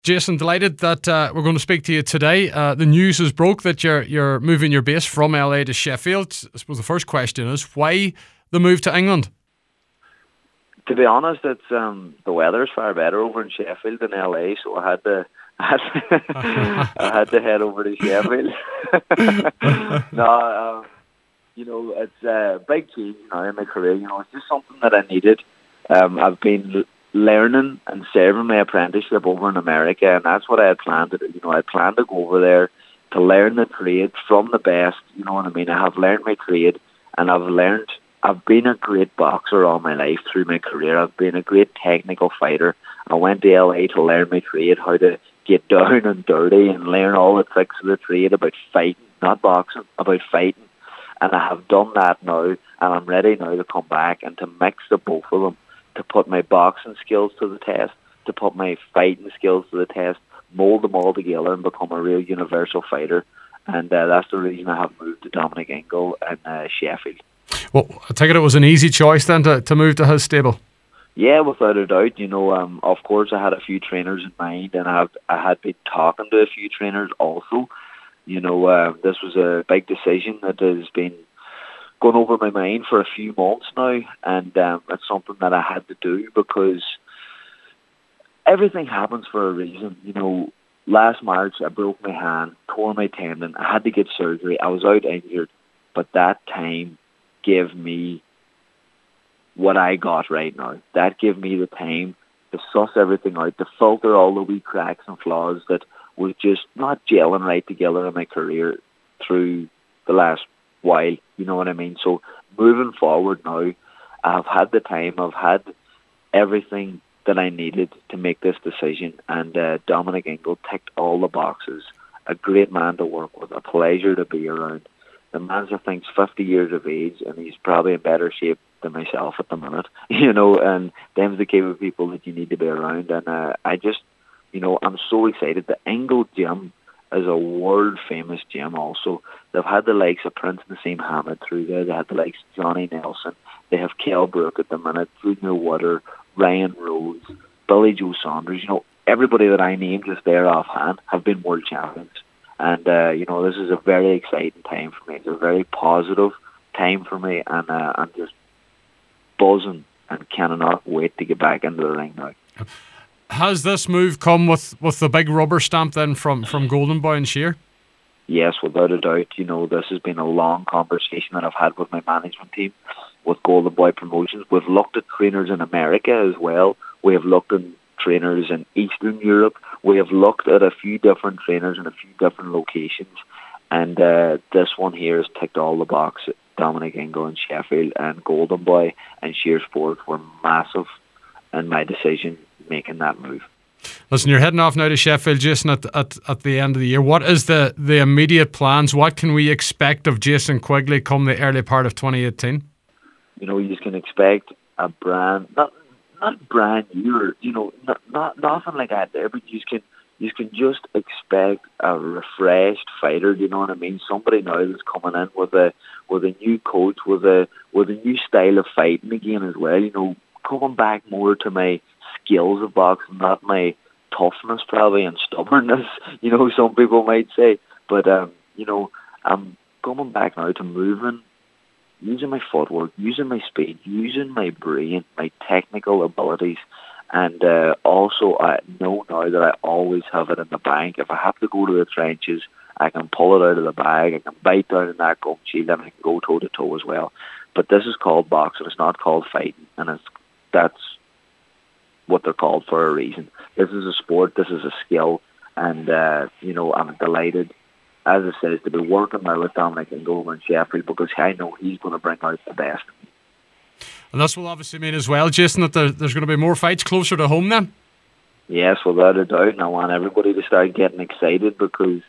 Jason, delighted that we're going to speak to you today. The news has broke that you're moving your base from LA to Sheffield. I suppose the first question is, why the move to England? To be honest, it's the weather's far better over in Sheffield than LA, so I had to I had to head over to Sheffield. No, it's a big change now in my career. It's just something that I needed. I've been learning and serving my apprenticeship over in America, and that's what I had planned to do. I planned to go over there to learn the trade from the best. You know what I mean? I have learned my trade, and I've been a great boxer all my life through my career. I've been a great technical fighter. I went to LA to learn my trade, how to get down and dirty and learn all the tricks of the trade about fighting, not boxing, about fighting. And I have done that now, and I'm ready now to come back and to mix the both of them, to put my boxing skills to the test, to put my fighting skills to the test, mould them all together and become a real universal fighter. And that's the reason I have moved to Dominic Ingle and Sheffield. Well, I take it was an easy choice then to move to his stable. Yeah, without a doubt. Of course, I had a few trainers in mind, and I had been talking to a few trainers also. This was a big decision that has been going over my mind for a few months now, and it's something that I had to do because everything happens for a reason. Last March I broke my hand, tore my tendon. I had to get surgery. I was out injured, but that time gave me what I got right now. That gave me the time to suss everything out, to filter all the wee cracks and flaws that were just not gelling right together in my career through the last while. You know what I mean? So moving forward now, I've had the time, I've had everything that I needed to make this decision, and Dominic Ingle ticked all the boxes. A great man to work with, a pleasure to be around. The man's, I think, 50 years of age, and he's probably in better shape than myself at the minute, and them's the kind of people that you need to be around. And I'm so excited. The Ingle Gym is a world-famous gym also. They've had the likes of Prince Nassim Hamed through there. They had the likes of Johnny Nelson. They have Kell Brook at the minute, Junior Water, Ryan Rhodes, Billy Joe Saunders. Everybody that I named just there offhand have been world champions. And, this is a very exciting time for me. It's a very positive time for me, and I'm just buzzing and cannot wait to get back into the ring now. Has this move come with the big rubber stamp then from Golden Boy and Sheer? Yes, without a doubt. This has been a long conversation that I've had with my management team, with Golden Boy Promotions. We've looked at trainers in America as well. We have looked at trainers in Eastern Europe. We have looked at a few different trainers in a few different locations. And this one here has ticked all the boxes. Dominic Ingle and Sheffield and Golden Boy and Sheer Sports were massive in my decision making that move. Listen, you're heading off now to Sheffield, Jason, at the end of the year. What is the immediate plans? What can we expect of Jason Quigley come the early part of 2018? You can expect a brand, not brand new, not nothing like that there, but you can just expect a refreshed fighter. You know what I mean? Somebody now that's coming in with a new coach, with a new style of fighting again as well. Coming back more to my skills of boxing, not my toughness probably and stubbornness. Some people might say, but I'm coming back now to moving, using my footwork, using my speed, using my brain, my technical abilities. And also, I know now that I always have it in the bank. If I have to go to the trenches, I can pull it out of the bag. I can bite down in that gum shield, and I can go toe-to-toe as well. But this is called boxing. It's not called fighting. And that's what they're called for a reason. This is a sport. This is a skill. And, I'm delighted, as I said, to be working now with Dominic Ingle over in Sheffield, because I know he's going to bring out the best in me. And this will obviously mean as well, Jason, that there's going to be more fights closer to home then? Yes, without a doubt. And I want everybody to start getting excited because,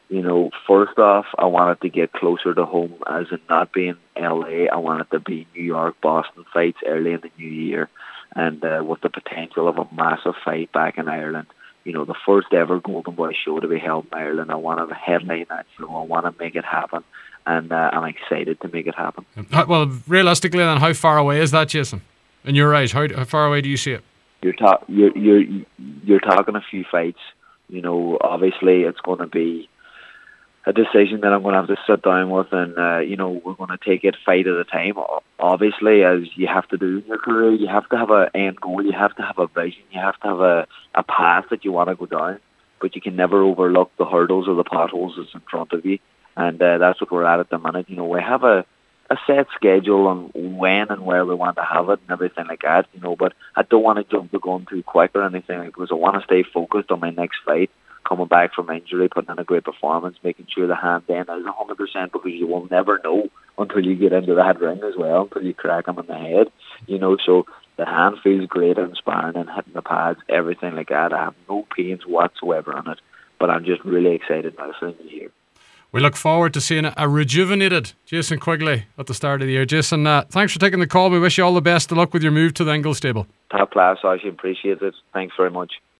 first off, I want it to get closer to home, as in not being LA. I want it to be New York, Boston fights early in the new year, and with the potential of a massive fight back in Ireland. The first ever Golden Boy show to be held in Ireland. I want to headline that show. I want to make it happen. And I'm excited to make it happen. Well, realistically, then, how far away is that, Jason? In your eyes, how far away do you see it? You're talking a few fights You know, obviously it's going to be a decision that I'm going to have to sit down with, and you know, we're going to take it fight at a time. Obviously, as you have to do in your career, you have to have an end goal, you have to have a vision, you have to have a path that you want to go down, but you can never overlook the hurdles or the potholes that's in front of you, and that's what we're at the minute. You know, we have a set schedule on when and where we want to have it and everything like that, you know, but I don't want to jump the gun too quick or anything, because I want to stay focused on my next fight, coming back from injury, putting in a great performance, making sure the hand then is 100%, because you will never know until you get into that ring as well, until you crack them in the head, you know. So the hand feels great and inspiring and hitting the pads, everything like that. I have no pains whatsoever on it, but I'm just really excited now for the new year. We look forward to seeing a rejuvenated Jason Quigley at the start of the year. Jason, thanks for taking the call. We wish you all the best of luck with your move to the Ingle stable. Top class, I appreciate it. Thanks very much.